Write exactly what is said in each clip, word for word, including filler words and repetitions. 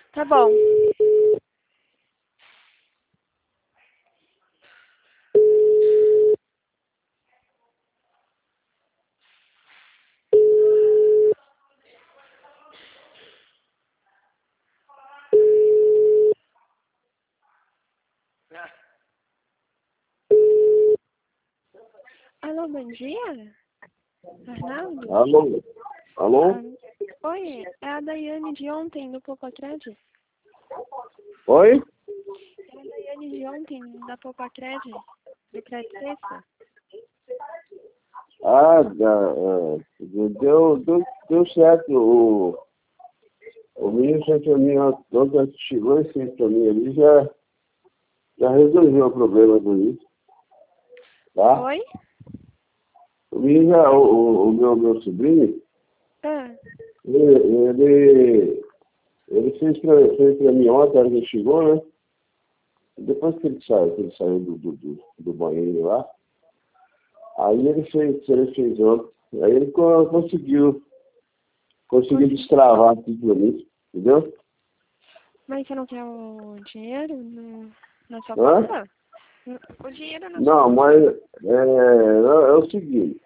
Tá bom. Alô, bom dia? Arnaldo? Alô? Alô? Ah, oi, é a Daiane de ontem do Popacred? Oi? É a Daiane de ontem da Popacred? Do Crédito Sexta? Ah, da, ah, deu, deu, deu certo. O, o menino já pra mim, quando chegou esse pra mim ali, já, já resolveu o problema do isso. Tá? Oi? O menino, já, o, o, o meu, meu sobrinho, Ah, ele, ele, ele fez, pra, fez pra mim ontem, a hora que ele chegou, né? Depois que ele saiu, que ele saiu do, do, do, do banheiro lá, aí ele fez, ele fez ontem. Aí ele co- conseguiu, conseguiu destravar tudo pra mim, entendeu? mas você não quer o dinheiro no, na sua Hã? conta? O dinheiro na sua Não, conta? mas é, é, é o seguinte,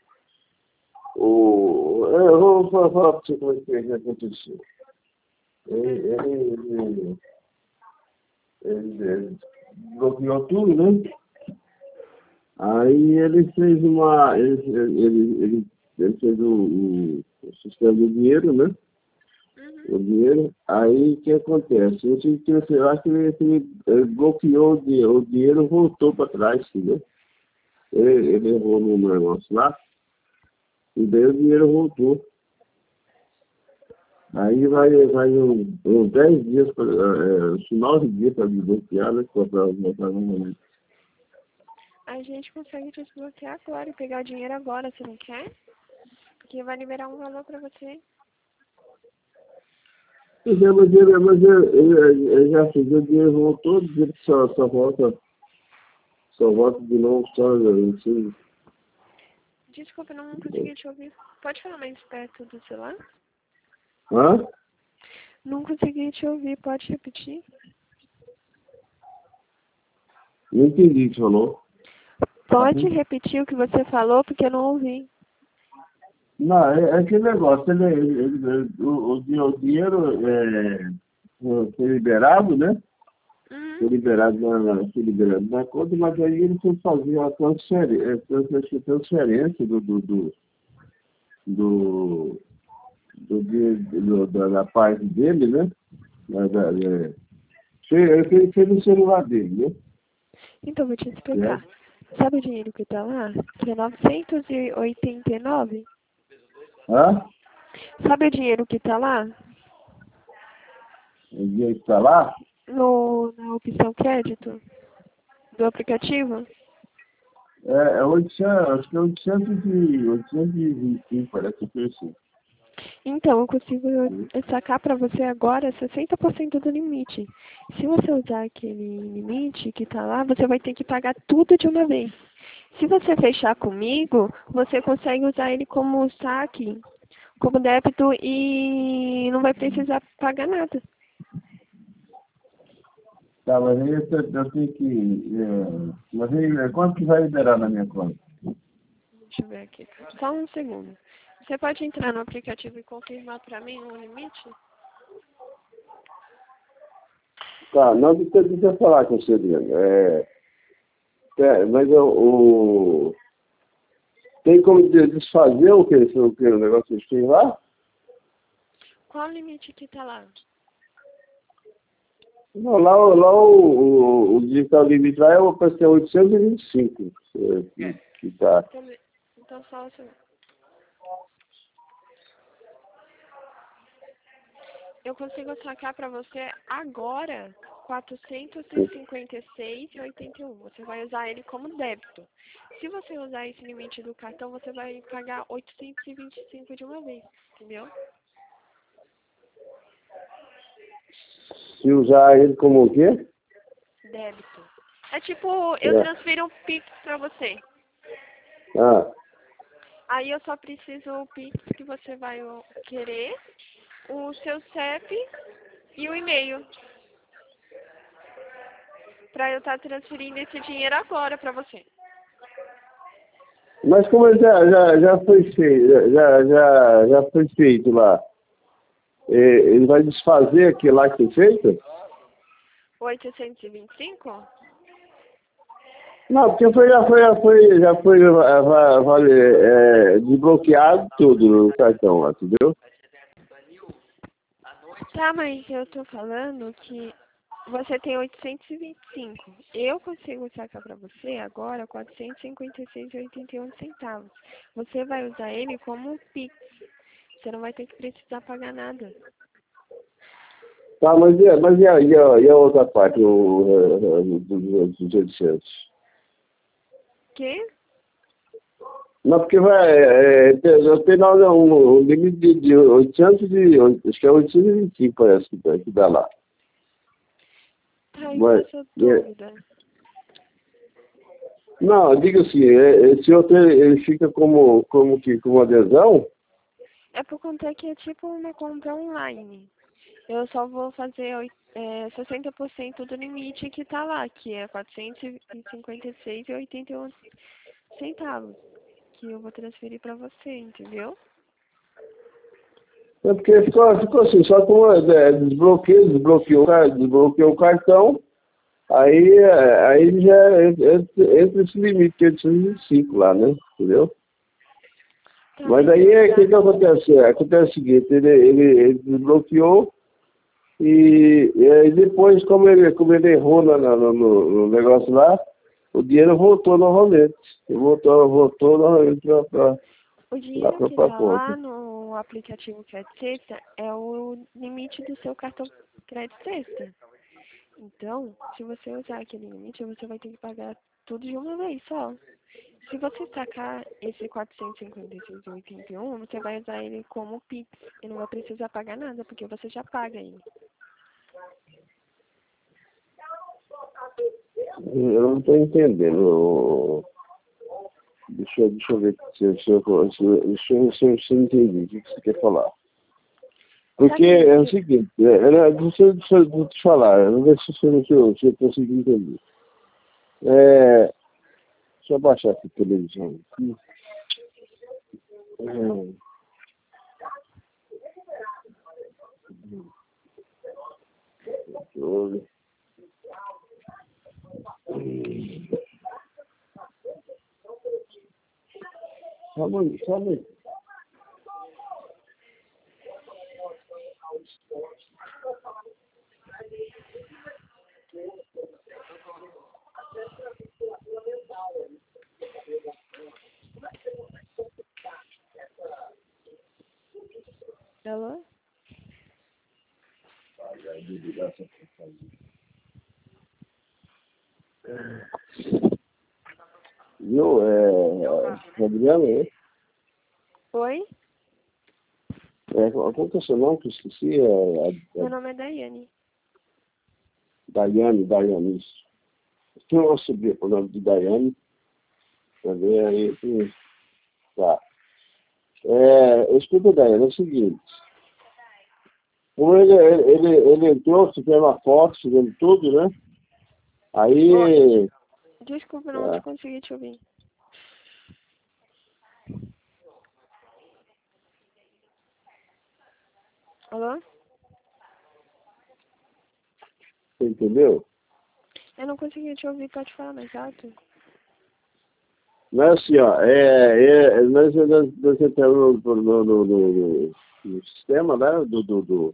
o, eu vou falar, falar para você como é que aconteceu. Ele, Hum. ele, ele, ele bloqueou tudo, né? Aí ele fez uma. Ele, ele, ele, ele fez o, o, o sistema do dinheiro, né? Uhum. O dinheiro. Aí o que acontece? Eu, tive que- eu acho que ele, ele, ele bloqueou o dinheiro, o dinheiro voltou para trás, entendeu? Ele, ele errou no negócio lá, e daí o dinheiro voltou. Aí vai, vai uns um, um dez dias, pra, é, uns nove dias para desbloquear, né? Para voltar novamente. A gente consegue te desbloquear agora e pegar o dinheiro agora, você não quer? Porque vai liberar um valor pra você. Pois é, mas ele, mas ele, ele, ele já fez o dinheiro, voltou, dizer que só, só volta, só volta de novo, só assim. Desculpa, eu não consegui te ouvir. Pode falar mais perto do celular? Hã? Não consegui te ouvir, pode repetir? Não entendi o que você falou. Pode repetir o que você falou, porque eu não ouvi. Não, é, é aquele negócio, ele, ele, ele- o, o, di- o dinheiro é, foi liberado, né? Uhum. Foi liberado na, na- foi liberado na conta, mas aí ele foi fazer a transferência, transferência transferência do, do, do, do, do, dinheiro- do- da, da parte dele, né? Da, da, é, fez, ele fez fez no celular dele, né? Então, vou te explicar. Certo? Sabe o dinheiro que tá lá? Que é novecentos e oitenta e nove? Hã? Sabe o dinheiro que tá lá? O dinheiro que está lá? No, na opção crédito do aplicativo? É, é oitocentos, acho que é oitocentos e, oitocentos e vinte e cinco, parece que foi assim. Então, eu consigo sacar para você agora sessenta por cento do limite. Se você usar aquele limite que está lá, você vai ter que pagar tudo de uma vez. Se você fechar comigo, você consegue usar ele como saque, como débito e não vai precisar pagar nada. Tá, mas aí eu, te- eu tenho que. É, mas aí, é, quanto que vai liberar na minha conta? Deixa eu ver aqui. Só um segundo. Você pode entrar no aplicativo e confirmar para mim o limite? Tá, não deixa, deixa eu falar com você, Adriano. É, é, mas eu, o, tem como de- desfazer o que, o que o negócio que eles têm lá? Qual o limite que está lá? Não, lá, o- lá o, o, o digital limite lá é o parece que é oitocentos e vinte e cinco. É, que, que tá. Então, então só o segundo. Eu consigo sacar para você agora quatrocentos e cinquenta e seis e oitenta e um. Você vai usar ele como débito. Se você usar esse limite do cartão, você vai pagar oitocentos e vinte e cinco de uma vez, entendeu? Se usar ele como o quê? Débito. É tipo, eu É. transfiro um Pix para você. Ah, Aí eu só preciso o Pix que você vai ó, querer, o seu C E P e o e-mail. Para eu estar transferindo esse dinheiro agora para você. Mas como já, já, já foi feito, já, já, já foi feito lá, é, ele vai desfazer aquilo lá que foi feito? oitocentos e vinte e cinco? Não, porque foi, já foi, já foi, já foi va- vale, é, desbloqueado tudo no cartão lá, entendeu? Tá, mas eu tô falando que você tem oitocentos e vinte e cinco. Eu consigo sacar para você agora quatrocentos e cinquenta e seis reais e oitenta e um centavos. Você vai usar ele como um Pix. Você não vai ter que precisar pagar nada. Tá, mas e, a- mas e, a, e, a, e a outra parte, o, é, é, dos dos oitocentos? Quê? Não, porque vai, é, é, tem- eu tenho lá um, um limite de, de oitocentos e, acho que é oitocentos e vinte e cinco, parece que dá, que dá lá. Tá, e qual é Mas, a sua é, dúvida? não, diga assim, é, esse outro ele, ele fica como, como que, como adesão? É por conta que é tipo uma compra online. Eu só vou fazer oi- é, sessenta por cento do limite que tá lá, que é quatrocentos e cinquenta e seis reais e oitenta e um centavos. Que eu vou transferir para você, entendeu? É porque ficou, ficou assim, só com é, desbloqueio, desbloqueou, o car- desbloqueou o cartão, aí, é, aí já entra, entra esse limite que é de cento e vinte e cinco lá, né? Entendeu? Tá, Mas mas daí eu o que, já... que acontece? É, acontece o seguinte, ele, ele, ele desbloqueou e, e aí depois, como ele, como ele errou na, na- no, no- no negócio lá, o dinheiro voltou novamente. Ele voltou, voltou novamente para pra, O lá dinheiro pra, que pra tá conta. lá no aplicativo Crédito Sexta é o limite do seu cartão Crédito Sexta. Então, se você usar aquele limite, você vai ter que pagar tudo de uma vez só. Se você sacar esse quatrocentos e cinquenta e seis reais e oitenta e um, você vai usar ele como Pix e não vai precisar pagar nada, porque você já paga ele. Eu não estou entendendo. Deixa, eu- deixa eu ver se, eu- se, eu- se, eu- se, eu- se, eu- se eu entendi o que que você quer falar. Porque Sabe é o que seguinte, é, é, deixa, eu- deixa eu te falar, eu não sei se, eu- se, eu, se eu consigo entender. É, deixa eu baixar essa televisão aqui. É, controle. Calma aí, calma aí. ela... Viu? É, Adriano, é? Oi? É, qual que é o seu nome que eu esqueci? É, a, Meu a nome é Daiane. Daiane, Daiane, isso. Tem uma subir o nome de Daiane, pra ver aí. Hum, tá. É, escuta, Daiane, é o seguinte. Como ele, ele, ele entrou, fizemos uma foto, fizemos tudo, né? Oi. Aí, Desculpa, não te é, consegui te ouvir. Alô? você entendeu? Eu não consegui te ouvir, pode falar mais alto? Não é assim, ó, é, é, nós, nós, nós entramos no, no, no, no, no sistema, né, do, do, do,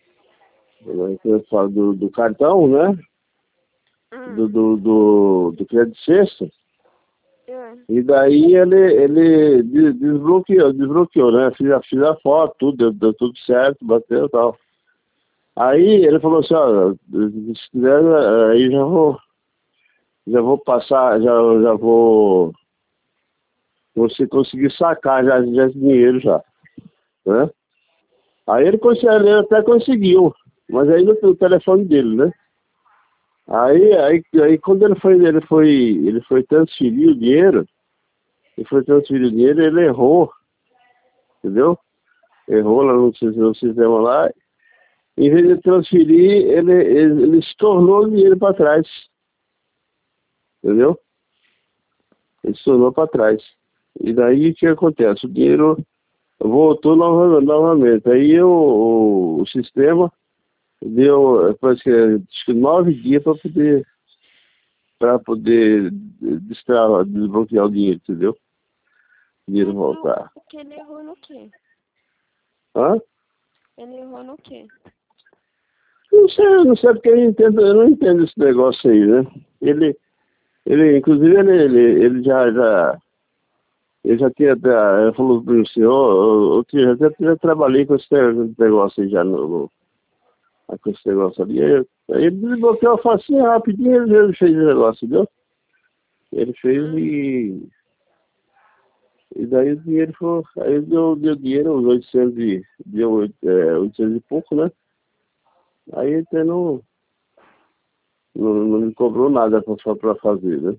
do, do, do cartão, né, do, Hum. do, do, do crédito sexto, É. e daí ele, ele des- desbloqueou, desbloqueou, né, fiz a, fiz a foto, tudo, deu, deu tudo certo, bateu e tal. Aí ele falou assim, ó, se quiser, aí já vou, já vou passar, já, já vou, você conseguir sacar já, já esse dinheiro já, né? Aí ele, conseguiu, ele até conseguiu, mas aí no, no telefone dele, né? Aí, aí, aí quando ele foi, ele foi, ele foi transferir o dinheiro, ele foi transferir o dinheiro, ele errou, entendeu? Errou lá no, no sistema lá, Em vez de transferir, ele, ele, ele estornou o dinheiro para trás. Entendeu? Ele estornou para trás. E daí o que acontece? O dinheiro voltou novamente. novamente. Aí o, o, o sistema deu, parece que, acho que nove dias para poder, para poder destravar, desbloquear o dinheiro, entendeu? O dinheiro Mas voltar. o que ele errou no quê? Hã? Ele errou no quê? Não sei, não sei porque eu, entendo, eu não entendo esse negócio aí, né? Ele, ele inclusive, ele, ele, ele já, já, ele já tinha, ele falou para o senhor, eu, eu, já, já trabalhei com esse negócio aí já, no, no, com esse negócio ali. Aí, aí ele desbloqueou, facinho, rapidinho, ele, ele fez o negócio, entendeu? Ele fez Hum. e, e daí o dinheiro foi, aí deu, deu dinheiro, uns oitocentos e, deu é, oitocentos e pouco, né? Aí até não, não, não me cobrou nada só para fazer, né?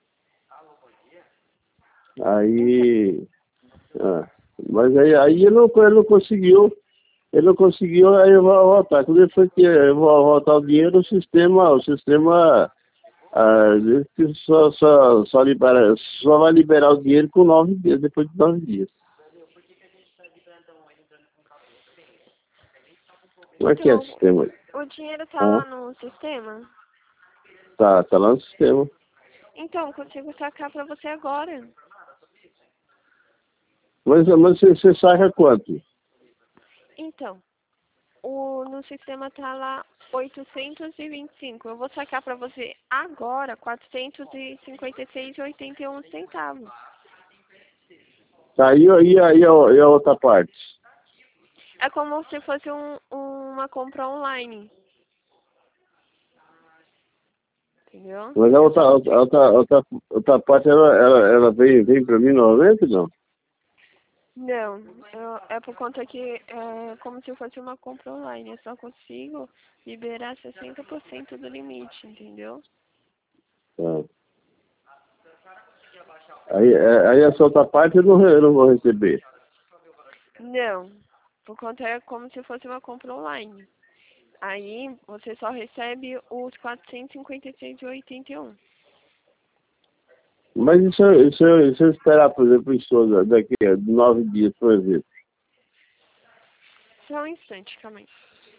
Aí, ah, mas aí, aí ele, não, ele não conseguiu, ele não conseguiu, aí eu vou voltar. Quando ele foi que eu vou voltar o dinheiro, o sistema, o sistema ah, diz que só, só, só, libera, só vai liberar o dinheiro com nove dias, depois de nove dias. Como é que é Então, o sistema aí? o dinheiro tá Ah, lá no sistema? tá, tá lá no sistema. Então, consigo sacar pra você agora. Mas, mas você, você saca quanto? Então, o, no sistema tá lá oitocentos e vinte e cinco. Eu vou sacar pra você agora quatrocentos e cinquenta e seis e oitenta e um centavos. Tá, e, e, a- e, a, e a outra parte? É como se fosse um, uma compra online. Entendeu? Mas a outra, a outra, a outra, a outra, a outra parte, ela, ela, ela vem, vem para mim novamente, não? Não, eu- é por conta que é como se fosse uma compra online. Eu só consigo liberar sessenta por cento do limite, entendeu? Tá. Aí, é- aí essa outra parte eu não, eu não vou receber. Não, por conta é como se fosse uma compra online. Aí você só recebe os quatrocentos e cinquenta e seis e oitenta e um. Mas isso, isso, isso eu esperar, por exemplo, isso daqui a nove dias, por exemplo. Só um instante, calma aí.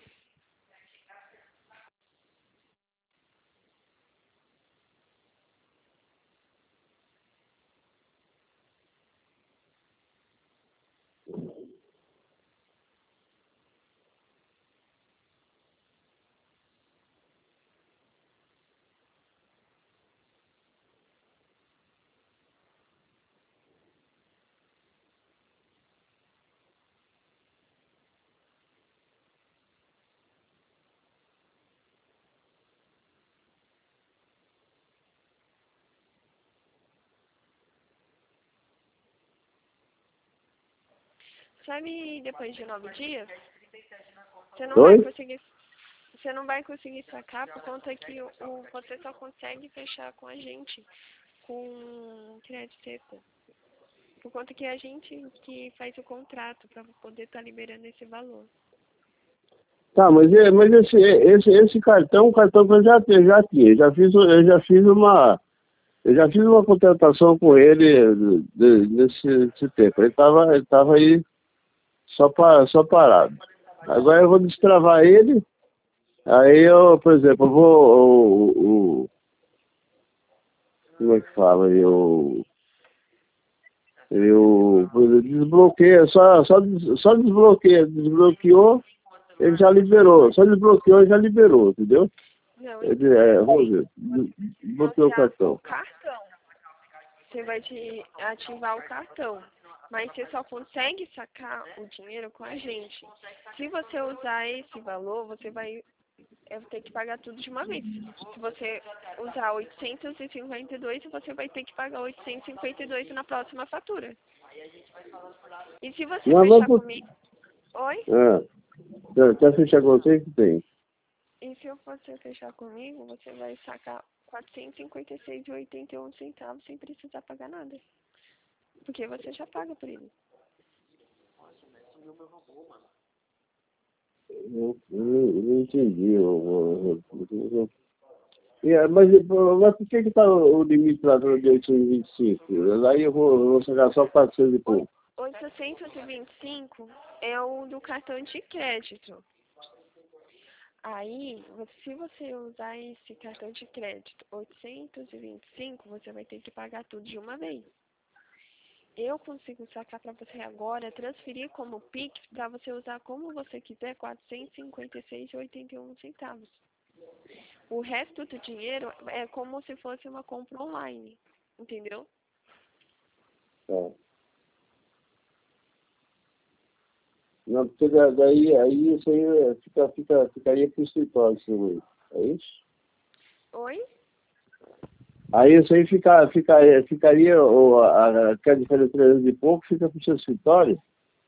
Sabe, depois de nove dias, você não vai Oi? conseguir, você não vai conseguir sacar por conta que o, o- você só consegue fechar com a gente com crédito seco. Por conta que é a gente que faz o contrato para poder estar liberando esse valor. Tá, mas, é- mas esse, esse, esse cartão, o cartão que eu já, tenho, já tinha, já fiz, eu já fiz uma, eu já fiz uma contratação com ele de- de- nesse, nesse tempo. Ele estava ele tava aí só, pa, só parado. Agora eu vou destravar ele, aí eu, por exemplo, eu vou, o, o, como é que fala, eu, eu, eu desbloqueio, só, só, des- só desbloqueia, desbloqueou, ele já liberou, só desbloqueou e já liberou, entendeu? Não, Ele, então, é, vamos ver, des- desbloqueou o usar o cartão. cartão. Você vai te ativar o cartão. Mas você só consegue sacar o dinheiro com a gente. Se você usar esse valor, você vai é, ter que pagar tudo de uma vez. Se você usar oitocentos e cinquenta e dois, você vai ter que pagar oitocentos e cinquenta e dois na próxima fatura. E se você Não, não, fechar por- comigo... Oi? é, quer quer fechar com você que tem. E se você fechar comigo, você vai sacar quatrocentos e cinquenta e seis e oitenta e um centavos sem precisar pagar nada. Porque você já paga por ele. Eu, eu, eu não entendi. Eu, eu, eu, eu, mas, mas por que que está o limite lá de oitocentos e vinte e cinco? Aí eu vou, eu vou chegar só quatrocentos e pouco. oitocentos e vinte e cinco é o do cartão de crédito. Aí, se você usar esse cartão de crédito oitocentos e vinte e cinco, você vai ter que pagar tudo de uma vez. Eu consigo sacar para você agora, transferir como Pix para você usar como você quiser, quatrocentos e cinquenta e seis reais e oitenta e um centavos. O resto do dinheiro é como se fosse uma compra online, entendeu? Tá. Não, porque da- daí aí isso aí fica, fica, ficaria para o escritório, isso aí. É isso? Oi? Aí isso aí fica, fica, ficaria, ou a, a, quer dizer, trezentos e pouco, fica para o seu escritório?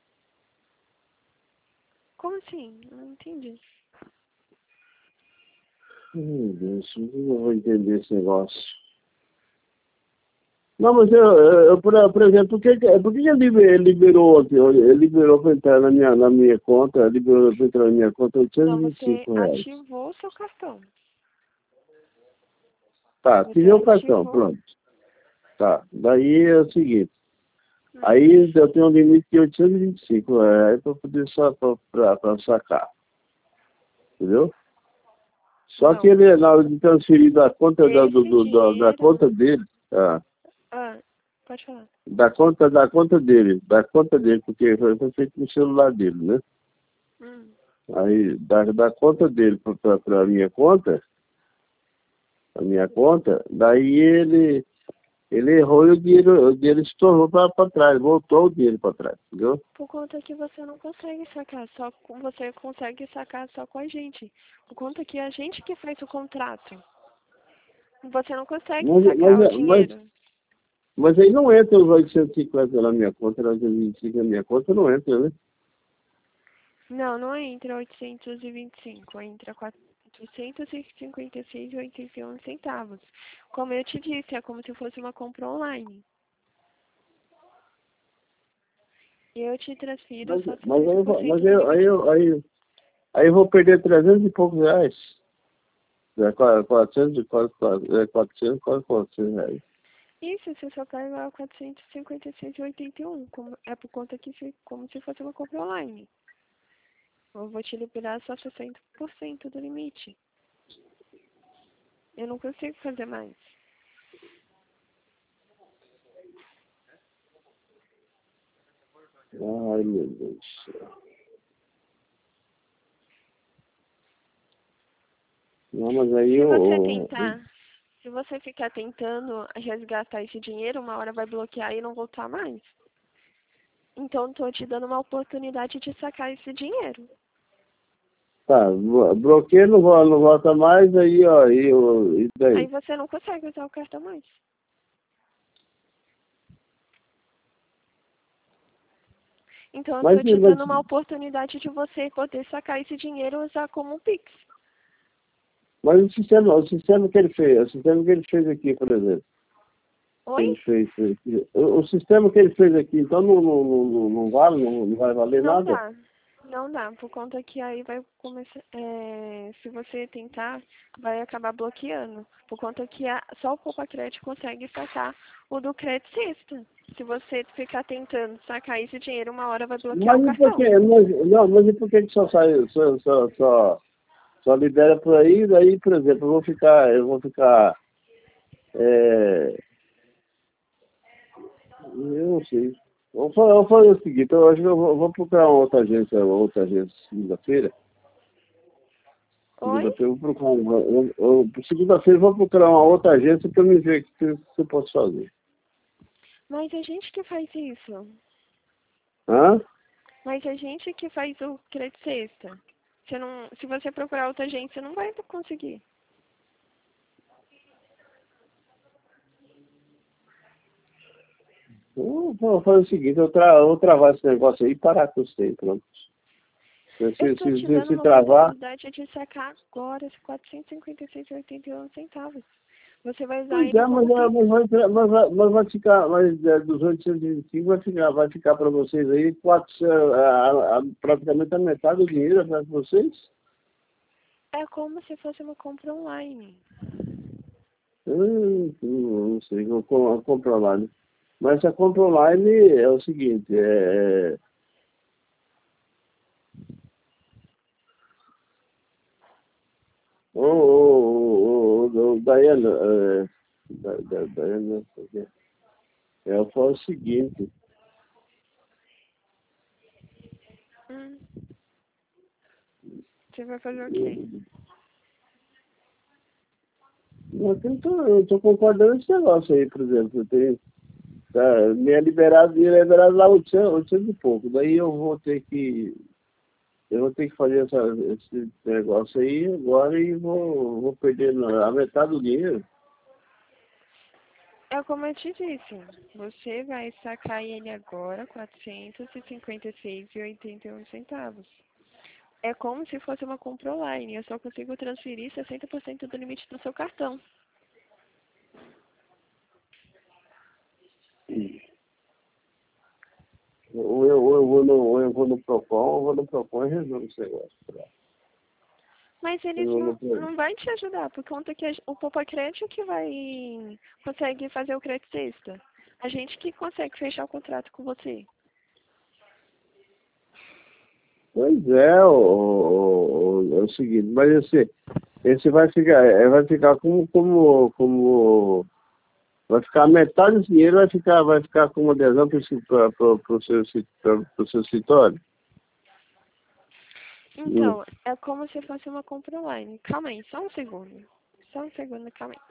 Como assim? Não entendi. Meu Deus, eu não vou entender esse negócio. Não, mas eu, eu, eu por, por exemplo, por que, por que ele liber- liberou aqui? Ele liberou para entrar na minha, na minha conta, liberou para entrar na minha conta Não, oitocentos e vinte e você cinco reais. ativou o seu cartão. Tá, Você tirei o cartão, ativou. pronto. Tá, daí é o seguinte, Hum. aí eu tenho um limite de oitocentos e vinte e cinco reais para poder só para sacar, entendeu? Só Não. que ele, na hora de transferir da conta da, do, Esse do, da, da dinheiro. conta dele, tá? Ah, pode falar. Da conta, da conta dele, da conta dele, porque foi foi feito no celular dele, né? Hum. Aí, da, da conta dele para a minha conta, a minha conta, daí ele, ele errou e o dinheiro, o dinheiro se tornou para trás, voltou o dinheiro para trás, entendeu? Por conta que você não consegue sacar, só com- você consegue sacar só com a gente. Por conta que a gente que faz o contrato. Você não consegue Mas, sacar o mas, mas, dinheiro. mas aí não entra os oitocentos e cinquenta na minha conta, na vinte e cinco na minha conta, não entra, né? Não, não entra oitocentos e vinte e cinco, entra quatrocentos e cinquenta e seis reais e oitenta e um centavos. Como eu te disse, é como se fosse uma compra online. Eu te transfiro Mas, só mas, aí, eu vou- mas sessenta por cento do eu, aí, limite. eu, aí, aí eu vou perder trezentos e poucos reais. É, qua- quatrocentos, quase, quase, é, quatrocentos, quase quatrocentos reais. Isso, você só paga quatrocentos e cinquenta e seis reais e oitenta e um, como, é por conta que se, como se fosse uma compra online. Eu vou te liberar só sessenta por cento do limite. Eu não consigo fazer mais. Ai, meu Deus do céu. Não, mas aí Se você eu... tentar, se você ficar tentando resgatar esse dinheiro, uma hora vai bloquear e não voltar mais. Então, estou te dando uma oportunidade de sacar esse dinheiro. Tá, blo- bloqueio, não volta, não volta mais, aí, ó, e, eu- e Aí daí? você não consegue usar o cartão mais. Então, eu Mas, estou te mas, dando uma oportunidade de você poder sacar esse dinheiro e usar como um Pix. mas o sistema, o sistema que ele fez, o sistema que ele fez aqui, por exemplo, que Oi? ele fez aqui, o, o sistema que ele fez aqui, então não, não, não, não não vale, não, não vai valer Não nada? dá. Não dá, por conta que aí vai começar. É, se você tentar, vai acabar bloqueando. Por conta que a, só o Poupa Crédito consegue sacar o do crédito sexta. Se você ficar tentando sacar esse dinheiro, uma hora vai bloquear o Mas e por cartão. quê? Mas, não, mas e por que que só sai, só, só, só, só libera por aí, daí, por exemplo, eu vou ficar, eu vou ficar, é, eu não sei. Vou fazer, vou fazer o seguinte, eu acho que eu vou, vou procurar uma outra agência, uma outra agência segunda-feira. Oi? Segunda-feira eu vou procurar uma, eu, eu, segunda-feira eu vou procurar uma outra agência para me ver o que, que eu posso fazer. Mas a gente que faz isso. Hã? Mas a gente que faz o crédito sexta. Você não, se você procurar outra agência, não vai conseguir. Eu vou fazer o seguinte, eu, tra, eu vou travar esse negócio aí e parar com isso aí, pronto. Se, Eu se, estou se, te se, dando se uma travar, oportunidade de sacar agora esses quatrocentos e cinquenta e seis reais e oitenta e um centavos. Você vai usar Pois ele é, mas, como é, Pix. mas, vai, mas, vai, mas vai ficar, mas é, dos oitocentos e vinte e cinco vai ficar, vai ficar para vocês aí quatrocentos, a, a, a, praticamente a metade do dinheiro para vocês. É como se fosse uma compra online. Hum, hum, não sei, eu com- a compra online. Mas a compra online é o seguinte, é... é- Ô, ô, ô, ô, ô, Daiana, é, Da- Da- Daiana, é, eu falo o seguinte, Hum, você vai fazer o quê? eu não tô, eu tô concordando com esse negócio aí, por exemplo, eu tenho, tá, me é liberado, me é liberado lá oitocentos, oitocentos e pouco, daí eu vou ter que, eu vou ter que fazer essa, esse negócio aí agora e vou, vou perder na- a metade do dinheiro. É como eu te disse, você vai sacar ele agora quatrocentos e cinquenta e seis e oitenta e um centavos. É como se fosse uma compra online, eu só consigo transferir sessenta por cento do limite do seu cartão. Ou eu, ou eu vou no, ou eu vou no Procon, ou eu vou no Procon e resolvo esse negócio. Tá? Mas Eu eles vou não, no Procon. não vai te ajudar, por conta que a- o Poupa Crédito que vai consegue fazer o crédito extra. A gente que consegue fechar o contrato com você. Pois é, o, o, o- é o seguinte, mas esse, esse vai ficar, é, vai ficar como, como, como, vai ficar metade do dinheiro vai ficar, vai ficar como adesão para o seu, escri- pra- pro seu escritório. Hum. Então, é como se fosse uma compra online. Calma aí, só um segundo. Só um segundo, calma aí.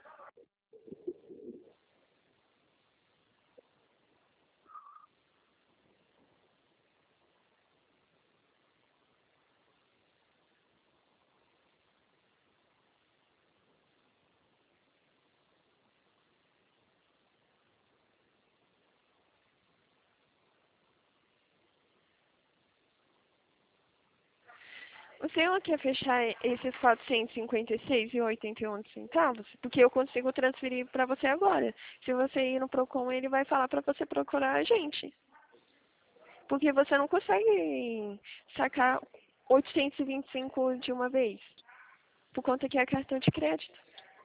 O senhor quer fechar esses quatrocentos e cinquenta e seis e oitenta e um centavos? Porque eu consigo transferir para você agora. Se você ir no Procon, ele vai falar para você procurar a gente. Porque você não consegue sacar oitocentos e vinte e cinco de uma vez. Por conta que é cartão de crédito.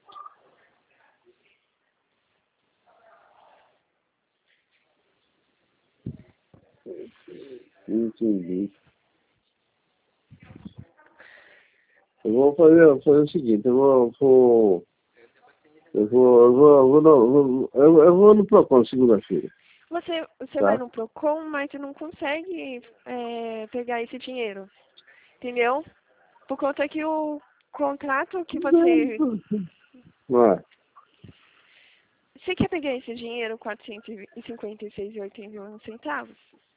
Entendi. Eu vou fazer, eu vou fazer o seguinte, eu vou, vou eu vou, eu vou, eu vou, no, eu vou, eu eu vou no Procon segunda-feira, Você, você vai tá? no Procon, mas você não consegue é, pegar esse dinheiro. Entendeu? Por conta que o contrato que você... Mas, Você quer pegar esse dinheiro, quatrocentos e cinquenta e seis e oitenta e um centavos?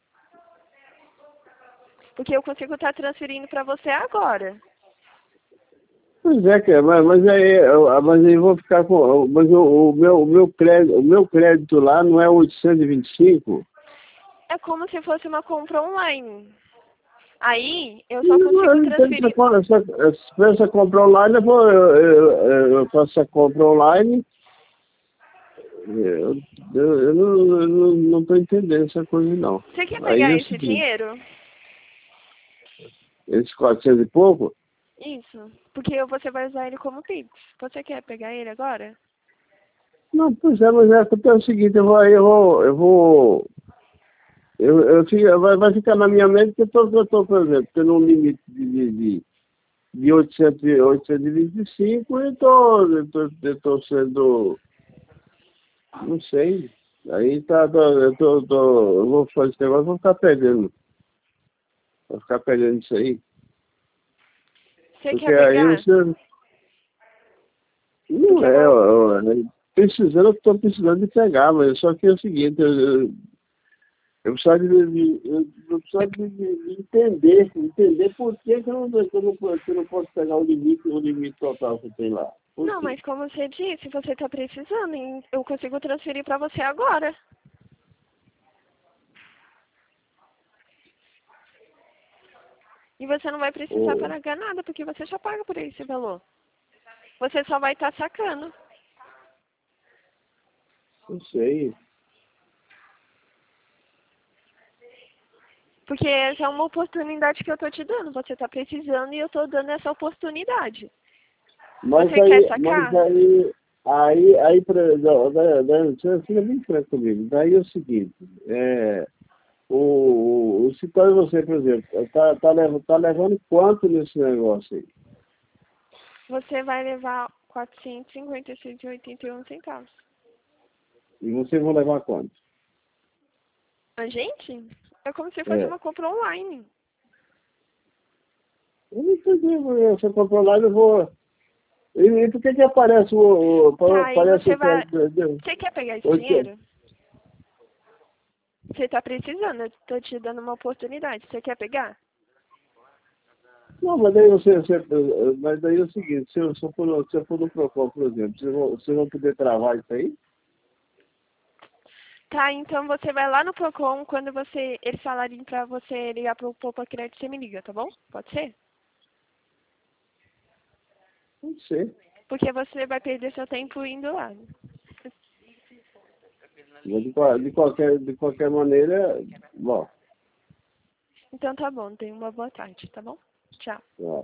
Porque eu consigo estar transferindo para você agora. pois é, cara, mas, mas aí, eu, mas aí eu vou ficar com, mas o, o meu, o meu crédito, o meu crédito lá não é oitocentos e vinte e cinco? É como se fosse uma compra online. Aí, eu só consigo Então, essa, transferir... co- essa, essa, essa compra online, eu, vou, eu, eu, eu faço essa compra online, eu, eu, eu não estou não, não tô entendendo essa coisa, não. Você quer Aí pegar é o esse seguinte, dinheiro? esses quatrocentos e pouco, Isso. Porque você vai usar ele como Pix. Você quer pegar ele agora? não, pois é, mas é, é o seguinte, eu vou, eu vou, eu vou, eu, eu fico, vai, vai ficar na minha mente que eu tô, eu tô, por exemplo, tendo um limite de, de, de, de oitocentos, e- oitocentos e vinte e cinco e tô, eu tô, eu tô sendo, não sei, aí tá, tô, eu tô, tô, eu vou fazer esse negócio, vou ficar perdendo, vou ficar perdendo isso aí, Você porque quer aí pegar? você, não Porque é, vo- ó, ó, precisando, eu tô precisando de pegar, mas só que é o seguinte, eu, eu, eu precisava de, de, eu, eu precisava de, de, de entender, entender por que, que, eu não, que, eu não, que eu não posso pegar o limite, o limite total que tem lá. Por Não, quê? mas como você disse, você está precisando, hein? Eu consigo transferir para você agora. E você não vai precisar Ô, pagar nada, porque você já paga por esse valor. Você só vai estar sacando. Não sei. Porque essa é uma oportunidade que eu tô te dando. Você tá precisando e eu tô dando essa oportunidade. Mas Você aí, quer sacar? mas aí, aí, aí, pra, da, da, da, você fica bem franco comigo. Daí é o seguinte, é, o, o, o escritório de você, por exemplo, tá, tá, levando, tá levando quanto nesse negócio aí? Você vai levar quatrocentos e cinquenta e seis reais e oitenta e um centavos. E vocês vão levar quanto? A gente? É como se fosse É. uma compra online. Eu não entendi, você comprou lá e eu vou... E, e por que que aparece o... o Tá, e aparece você o vai... que... Você quer pegar esse o, dinheiro? Você tá precisando, eu tô te dando uma oportunidade. Você quer pegar? Não, mas daí você, você, mas daí é o seguinte, se eu, se eu for, se eu for no Procon, por exemplo, vocês vão, vocês vão poder travar isso aí? Tá, então você vai lá no Procon, quando você, eles falarem pra você ligar pro Poupa Crédito, você me liga, tá bom? Pode ser? Não sei. Porque você vai perder seu tempo indo lá. Mas de, qual- de, qualquer, de qualquer maneira, bom, Então tá bom, tenha uma boa tarde, tá bom? Tchau. ó,